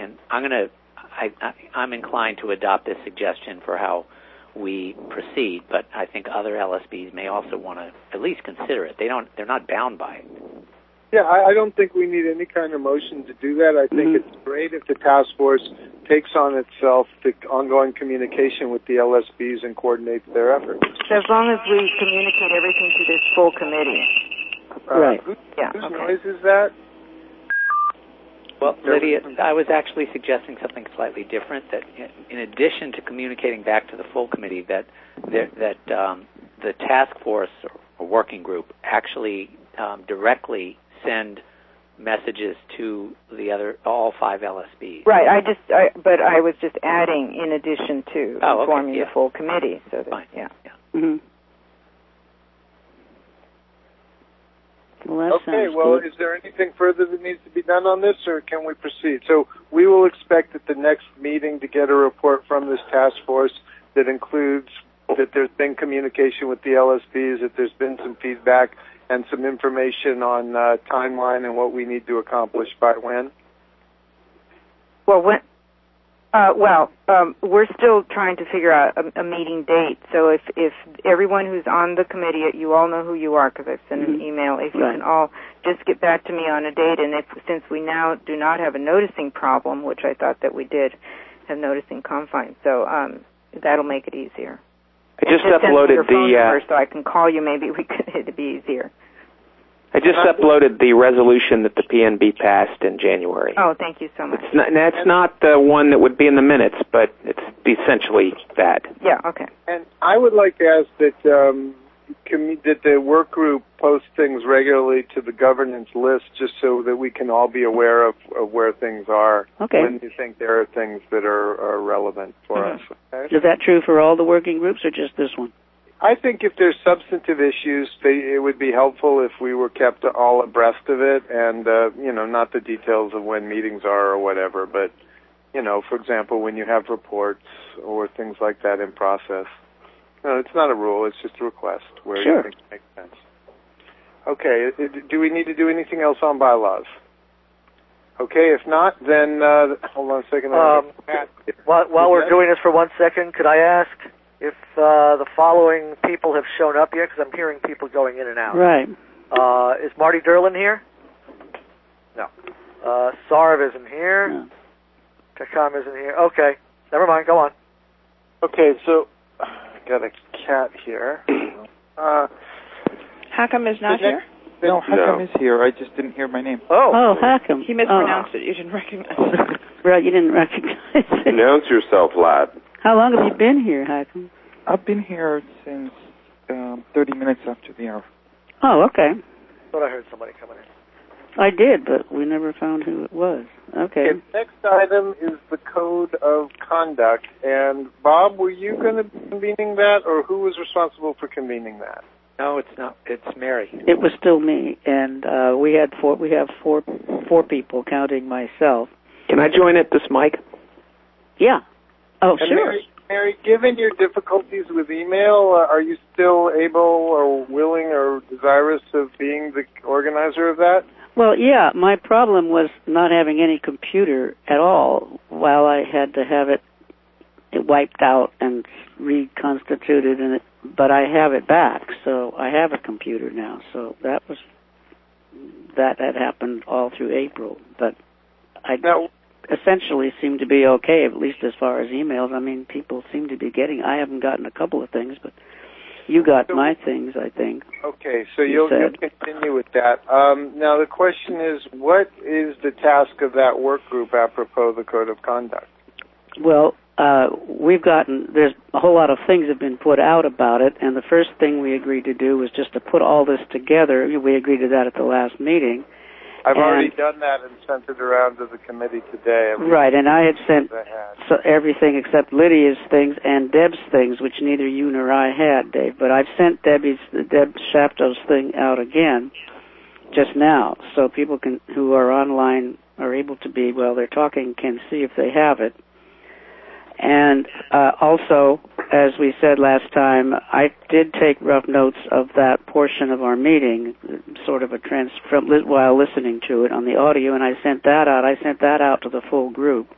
I'm inclined to adopt this suggestion for how we proceed, but I think other LSBs may also want to at least consider it. They're not bound by it. Yeah, I don't think we need any kind of motion to do that. I think it's great if the task force takes on itself the ongoing communication with the LSBs and coordinates their efforts. As long as we communicate everything to this full committee. Right. Whose noise is that? Well, Lydia, I was actually suggesting something slightly different, that in addition to communicating back to the full committee, that the task force or working group actually directly send messages to all 5 LSBs. Right. But I was just adding, in addition to informing the full committee. So that, fine. Yeah. Mm-hmm. Well, okay, well, is there anything further that needs to be done on this, or can we proceed? So we will expect at the next meeting to get a report from this task force that includes that there's been communication with the LSBs, that there's been some feedback, and some information on timeline and what we need to accomplish by when? Well, We're still trying to figure out a meeting date. So if everyone who's on the committee, you all know who you are because I've sent an email. If you can all just get back to me on a date, and since we now do not have a noticing problem, which I thought that we did have noticing confines, so that'll make it easier. I just uploaded the so I can call you. Maybe it'd be easier. I just uploaded the resolution that the PNB passed in January. Oh, thank you so much. That's not the one that would be in the minutes, but it's essentially that. Yeah, okay. And I would like to ask that that the work group post things regularly to the governance list just so that we can all be aware of where things are when you think there are things that are relevant for us. Okay? Is that true for all the working groups or just this one? I think if there's substantive issues, it would be helpful if we were kept all abreast of it and, not the details of when meetings are or whatever, but, for example, when you have reports or things like that in process. No, it's not a rule, it's just a request where you think it makes sense. Okay, do we need to do anything else on bylaws? Okay, if not, then, hold on a second. While we're doing this for 1 second, could I ask if the following people have shown up yet? Because I'm hearing people going in and out. Right. Is Marty Derlin here? No. Sarv isn't here. No. Kakam isn't here. Okay. Never mind. Go on. Okay, so I got a cat here. Hakam is not here? No, Hakam is here. I just didn't hear my name. Oh, Hakam. He mispronounced it. You didn't recognize it. Right, you didn't recognize it. Announce yourself, lad. How long have you been here, Hakam? I've been here since 30 minutes after the hour. Oh, okay. I thought I heard somebody coming in. I did, but we never found who it was. Okay. The next item is the code of conduct. And Bob, were you going to be convening that, or who was responsible for convening that? No, it's not. It's Mary. It was still me, and we have four people, counting myself. Can I join it, this Mike? Yeah. Oh, and sure. Mary, given your difficulties with email, are you still able or willing or desirous of being the organizer of that? Well, yeah. My problem was not having any computer at all while I had to have it wiped out and reconstituted, but I have it back, so I have a computer now. So that had happened all through April, but essentially seem to be okay, at least as far as emails. I mean, people seem to be getting. I haven't gotten a couple of things, but you got my things, I think. Okay, so you'll continue with that. Now the question is, what is the task of that work group apropos the code of conduct? Well, there's a whole lot of things have been put out about it, and the first thing we agreed to do was just to put all this together. We agreed to that at the last meeting. I've already done that and sent it around to the committee today. Right, and I had sent everything except Lydia's things and Deb's things, which neither you nor I had, Dave. But I've sent Deb Shapto's thing out again just now, so people who are online are able to be, while they're talking, can see if they have it. And also, as we said last time, I did take rough notes of that portion of our meeting, sort of while listening to it on the audio, and I sent that out. I sent that out to the full group.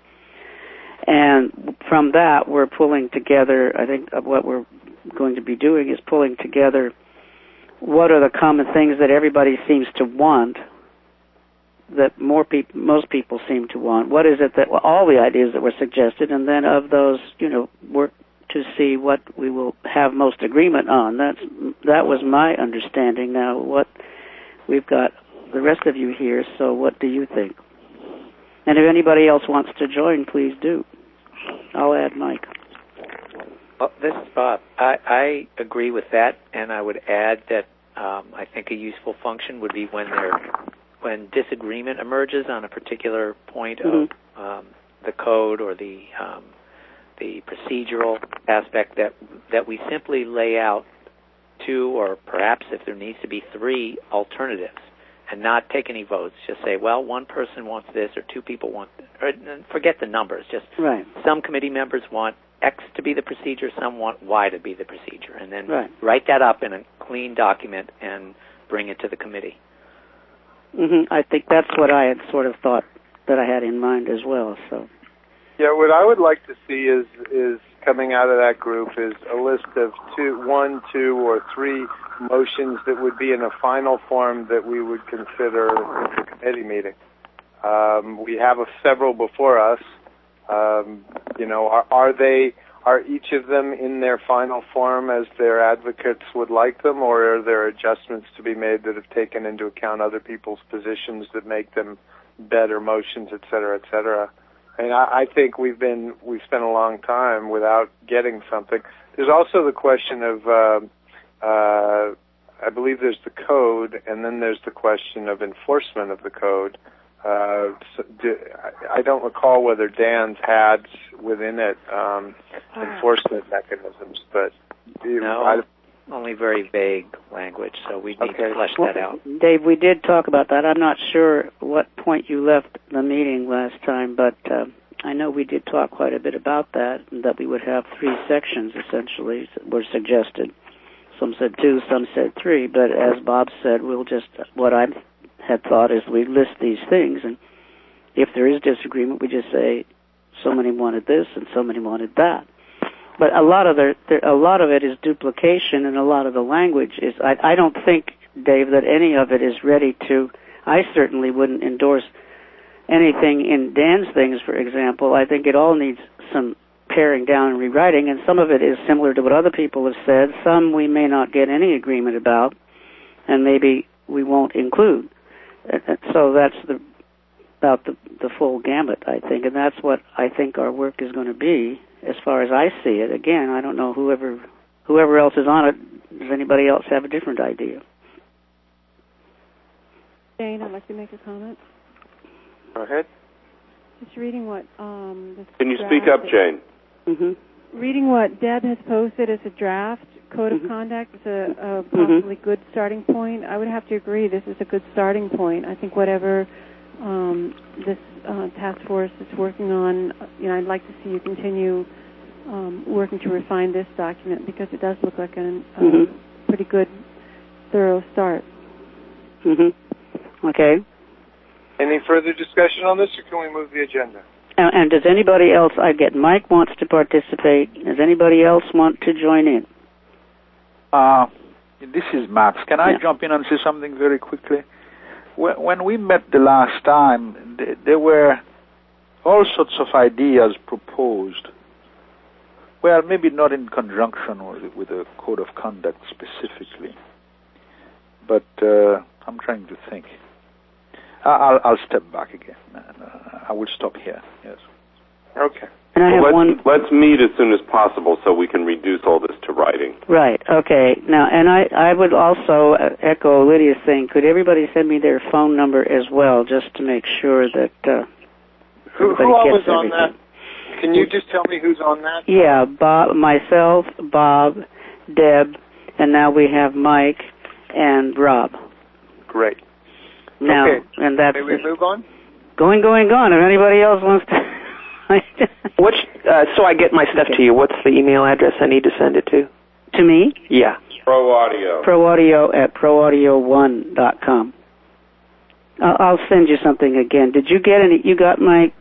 And from that, we're pulling together, I think what we're going to be doing is pulling together what are the common things that everybody seems to want, that most people seem to want. What is it that all the ideas that were suggested, and then of those, work to see what we will have most agreement on. That was my understanding. Now, what we've got the rest of you here. So, what do you think? And if anybody else wants to join, please do. I'll add Mike. Well, this is Bob. I agree with that, and I would add that I think a useful function would be when disagreement emerges on a particular point of the code or the procedural aspect, that we simply lay out 2 or perhaps if there needs to be 3 alternatives and not take any votes. Just say, well, one person wants this or 2 people want this. Or forget the numbers. Just some committee members want X to be the procedure, some want Y to be the procedure, and then write that up in a clean document and bring it to the committee. I think that's what I had sort of thought that I had in mind as well. So, Yeah, what I would like to see is coming out of that group is a list of 1, 2, or 3 motions that would be in a final form that we would consider at the committee meeting. We have several before us. Are each of them in their final form as their advocates would like them, or are there adjustments to be made that have taken into account other people's positions that make them better motions, et cetera, et cetera? I mean, I think we've spent a long time without getting something. There's also the question of, I believe there's the code, and then there's the question of enforcement of the code. I don't recall whether Dan's had within it enforcement mechanisms, but only very vague language, so we need to flesh that out. Dave, we did talk about that. I'm not sure what point you left the meeting last time, but I know we did talk quite a bit about that we would have 3 sections, essentially, were suggested. Some said 2, some said 3, but as Bob said, what I had thought is we list these things, and if there is disagreement, we just say so many wanted this and so many wanted that. But a lot of it is duplication, and a lot of the language is. I don't think, Dave, that any of it is ready to. I certainly wouldn't endorse anything in Dan's things, for example. I think it all needs some paring down and rewriting, and some of it is similar to what other people have said. Some we may not get any agreement about, and maybe we won't include. So that's about the full gambit, I think, and that's what I think our work is going to be. As far as I see it, again, I don't know whoever else is on it. Does anybody else have a different idea? Jane, I'd like to make a comment. Go ahead. Just reading what Can you speak up, Jane? Mm-hmm. Reading what Deb has posted as a draft code of conduct is a possibly good starting point. I would have to agree. This is a good starting point. I think whatever this task force is working on, I'd like to see you continue working to refine this document, because it does look like a pretty good, thorough start. Mm-hmm. Okay. Any further discussion on this, or can we move the agenda? And does anybody else? Mike wants to participate. Does anybody else want to join in? This is Max. Can I jump in and say something very quickly? When we met the last time, there were all sorts of ideas proposed. Well, maybe not in conjunction with a code of conduct specifically, but I'm trying to think. I'll step back again. I will stop here. Yes. Okay. And I have let's meet as soon as possible so we can reduce all this to writing. Right. Okay. Now, and I would also echo Lydia's thing. Could everybody send me their phone number as well, just to make sure that who all was on that? Can you just tell me who's on that? Yeah, Bob, myself, Bob, Deb, and now we have Mike and Rob. Great. Now, okay. And that's may we move on? Going. If anybody else wants to. So I get my stuff to you. What's the email address I need to send it to? To me? Yeah. ProAudio. ProAudio@proaudio1.com. I'll send you something again. Did you get any? You've gotten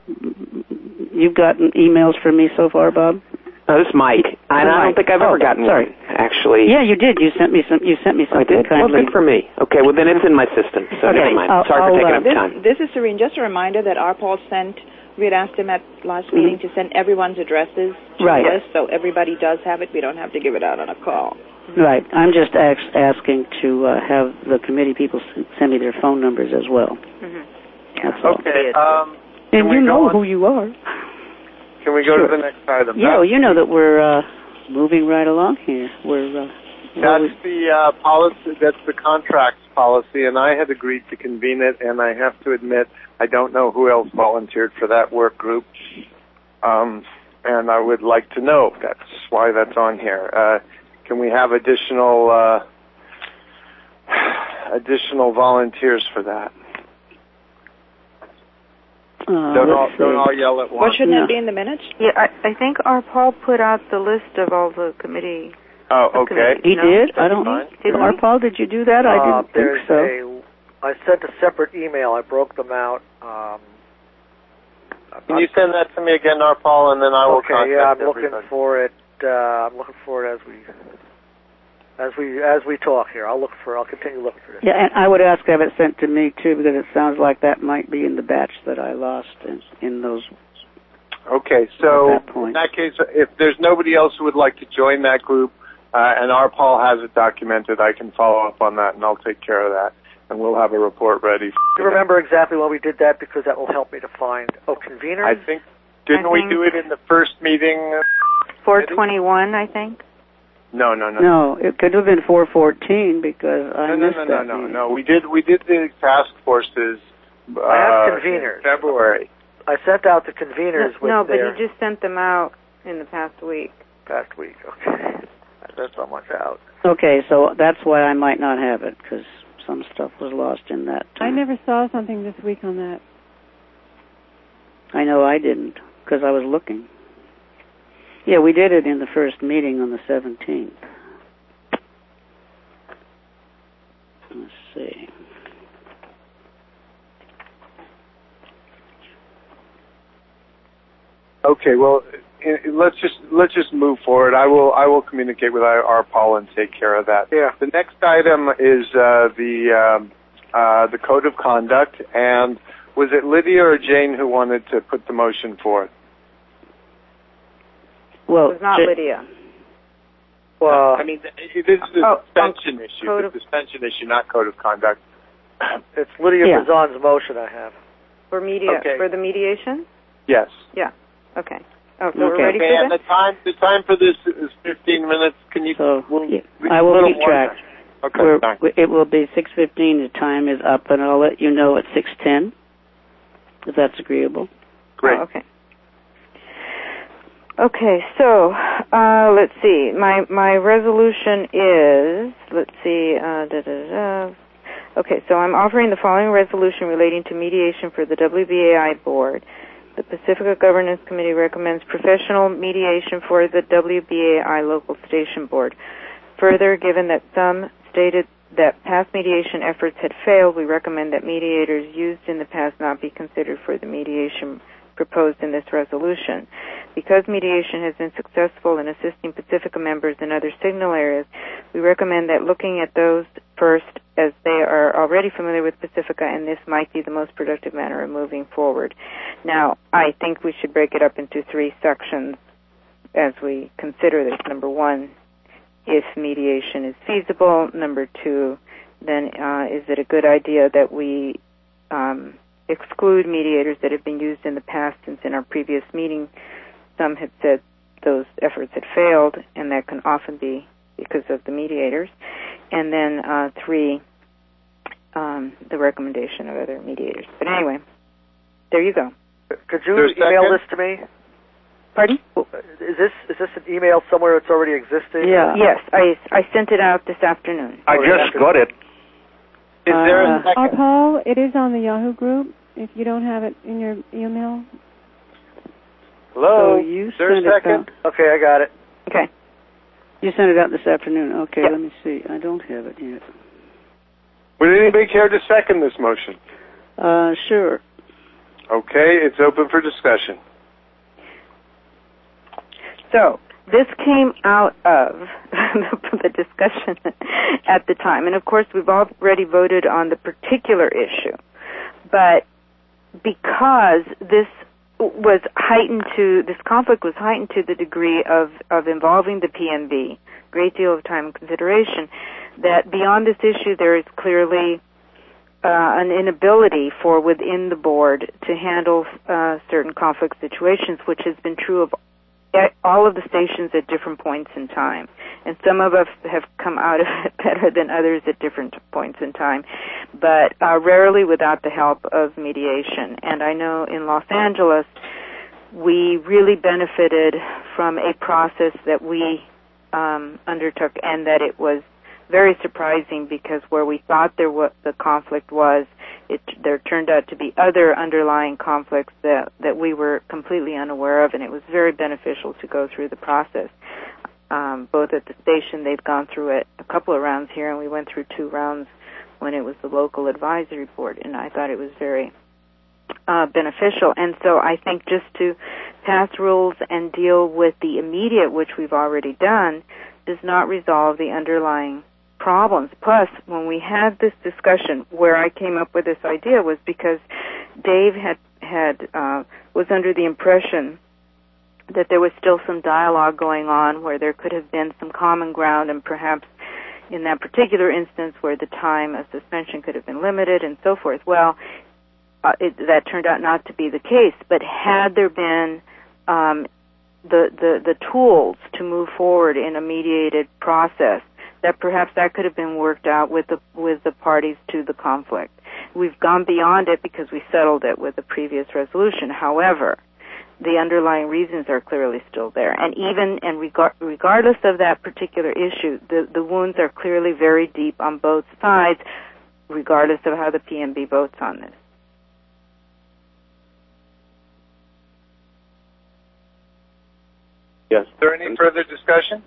emails from me so far, Bob? This is Mike. I don't think I've ever gotten one, actually. Yeah, you did. You sent me something. I did? Kindly. Well, good for me. Okay, well, then it's in my system, so never mind. Sorry for taking up time. This is Serene. Just a reminder that our Paul we had asked him at last meeting to send everyone's addresses to us, so everybody does have it. We don't have to give it out on a call. Right. I'm just asking to have the committee people send me their phone numbers as well. That's all. Okay. And you know who you are. Can we go to the next item? Yeah, you know that we're moving right along here. That's the policy. That's the contracts policy, and I had agreed to convene it. And I have to admit, I don't know who else volunteered for that work group, and I would like to know. That's why that's on here. Can we have additional volunteers for that? Don't all yell at once. Well, shouldn't it be in the minutes? Yeah, I think our Paul put out the list of all the committee. Oh, okay. He did? I don't know. Our Paul, did you do that? I didn't think so. I sent a separate email. I broke them out. Can you send that to me again, Paul, and then I will contact I'm everybody. looking for it. I'm looking for it as we talk here. I'll continue looking for this. Yeah, and I would ask to have it sent to me too, because it sounds like that might be in the batch that I lost in those. Okay, so in that case, if there's nobody else who would like to join that group, and Paul has it documented, I can follow up on that, and I'll take care of that, and we'll have a report ready. Do you remember exactly why we did that? Because that will help me to find conveners. I think we do it in the first meeting? 421, I think. No. No, it could have been 414 because I missed that. No. We did the task forces. I have conveners. In February. I sent out the conveners with but you just sent them out in the past week. Okay. That's not much out. Okay, so that's why I might not have it, because some stuff was lost in that time. I never saw something this week on that. I know I didn't, because I was looking. Yeah, we did it in the first meeting on the 17th. Let's see. Okay, well, let's just move forward. I will communicate with our Paul and take care of that. Yeah. The next item is the code of conduct, and was it Lydia or Jane who wanted to put the motion forth? Well, it was not Lydia. Well, I mean, this is a suspension issue. The suspension issue, not code of conduct. It's Lydia Bazan's motion I have. For the mediation? Yes. Yeah. Okay. Oh, so we're ready for and this? the time for this is 15 minutes. Can you? I will keep track. Okay. It will be 6:15. The time is up, and I'll let you know at 6:10 if that's agreeable. Great. Oh, okay. Okay, so let's see. My resolution is Okay, so I'm offering the following resolution relating to mediation for the WBAI board. The Pacifica Governance Committee recommends professional mediation for the WBAI local station board. Further, given that some stated that past mediation efforts had failed, we recommend that mediators used in the past not be considered for the mediation proposed in this resolution. Because mediation has been successful in assisting Pacifica members in other signal areas, we recommend that looking at those first, as they are already familiar with Pacifica, and this might be the most productive manner of moving forward. Now, I think we should break it up into 3 sections as we consider this. Number 1, if mediation is feasible. Number 2, then is it a good idea that we exclude mediators that have been used in the past, since in our previous meeting some had said those efforts had failed, and that can often be because of the mediators. And then 3, the recommendation of other mediators. But anyway, there you go. Could you email this to me? Pardon? Is this an email somewhere that's already existing? Yeah. Yes, I sent it out this afternoon. I just got it. Is there a second? Paul, it is on the Yahoo group. If you don't have it in your email. Hello? So you is there a second? Okay, I got it. Okay. You sent it out this afternoon. Okay, yep. Let me see. I don't have it yet. Would anybody care to second this motion? Sure. Okay, it's open for discussion. So, this came out of the discussion at the time. And of course, we've already voted on the particular issue. But because this conflict was heightened to the degree of involving the PNB, great deal of time and consideration, that beyond this issue there is clearly an inability for within the board to handle certain conflict situations, which has been true of all of the stations at different points in time. And some of us have come out of it better than others at different points in time, but rarely without the help of mediation. And I know in Los Angeles, we really benefited from a process that we undertook, and that it was very surprising, because where we thought the conflict was, there turned out to be other underlying conflicts that we were completely unaware of, and it was very beneficial to go through the process. Both at the station, they've gone through it a couple of rounds here, and we went through 2 rounds when it was the local advisory board, and I thought it was very beneficial. And so I think just to pass rules and deal with the immediate, which we've already done, does not resolve the underlying problems. Plus, when we had this discussion, where I came up with this idea was because Dave was under the impression that there was still some dialogue going on where there could have been some common ground, and perhaps in that particular instance where the time of suspension could have been limited and so forth. Well, that turned out not to be the case. But had there been the tools to move forward in a mediated process, that perhaps that could have been worked out with the parties to the conflict. We've gone beyond it because we settled it with the previous resolution. However, the underlying reasons are clearly still there. And regardless of that particular issue, the wounds are clearly very deep on both sides, regardless of how the PNB votes on this. Yes. Is there any further discussion?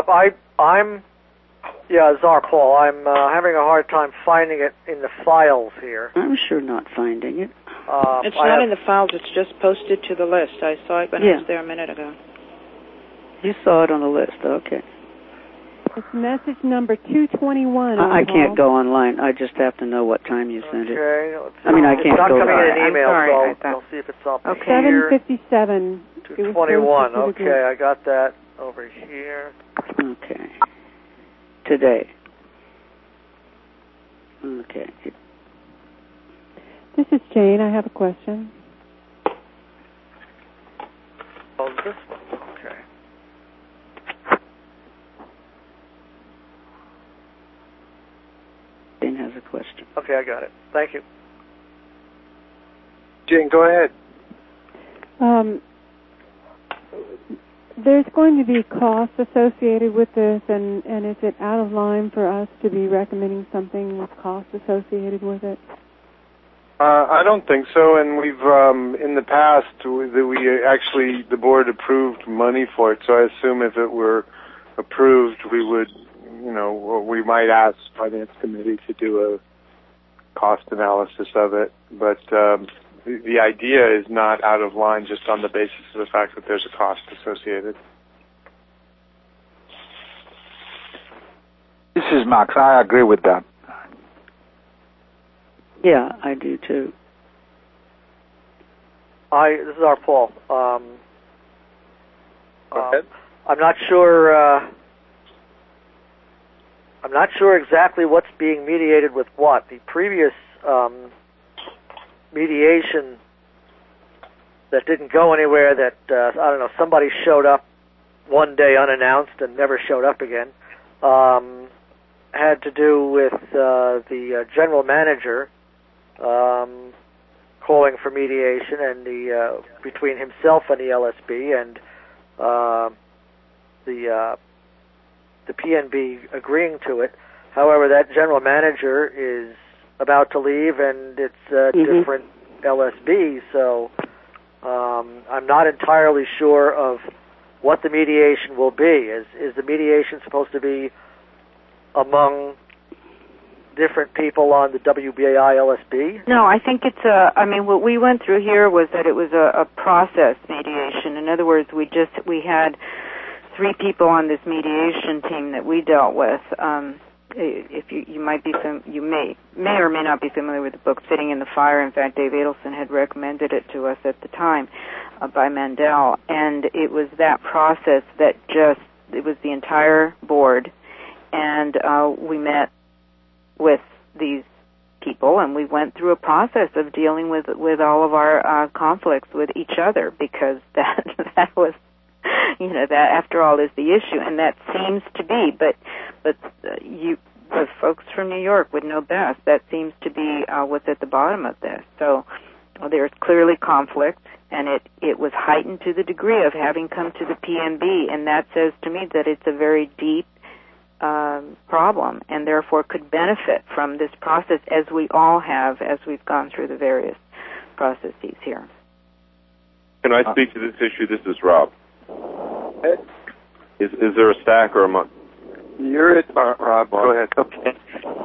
Czar Paul, I'm having a hard time finding it in the files here. I'm sure not finding it. It's not in the files. It's just posted to the list. I saw it when I was there a minute ago. You saw it on the list. Okay. It's message number 221. I can't go online. I just have to know what time you sent it. I mean, I can't go. It's not coming in an email, sorry, so I'll see if it's up okay. here. 7:57. 221. Okay, I got that over here. Okay. Today. Okay. This is Jane. I have a question. Oh, this one. Okay. Jane has a question. Okay, I got it. Thank you. Jane, go ahead. There's going to be costs associated with this, and is it out of line for us to be recommending something with costs associated with it? I don't think so, and we've in the past the board approved money for it. So I assume if it were approved, we would, we might ask finance committee to do a cost analysis of it. But the idea is not out of line just on the basis of the fact that there's a cost associated. This is Max. I agree with that. Yeah, I do too. This is our Paul. Go ahead. I'm not sure. I'm not sure exactly what's being mediated with what. The previous mediation that didn't go anywhere. That I don't know. Somebody showed up one day unannounced and never showed up again. Had to do with the general manager calling for mediation, and the between himself and the LSB, and the PNB agreeing to it. However, that general manager is about to leave, and it's a different LSB, so I'm not entirely sure of what the mediation will be. Is the mediation supposed to be among different people on the WBAI LSB? No, I think it's what we went through here was that it was a process mediation. In other words, we had 3 people on this mediation team that we dealt with. If you may or may not be familiar with the book Sitting in the Fire. In fact, Dave Adelson had recommended it to us at the time by Mandel, and it was that process that it was the entire board, and we met with these people, and we went through a process of dealing with all of our conflicts with each other, because that was, that after all is the issue, and that seems to be, but the folks from New York would know best. That seems to be what's at the bottom of this. So there's clearly conflict, and it was heightened to the degree of having come to the PNB, and that says to me that it's a very deep problem, and therefore could benefit from this process, as we all have as we've gone through the various processes here. Can I speak to this issue? This is Rob. Is there a stack or am I? You're it, Rob. Go ahead. Okay.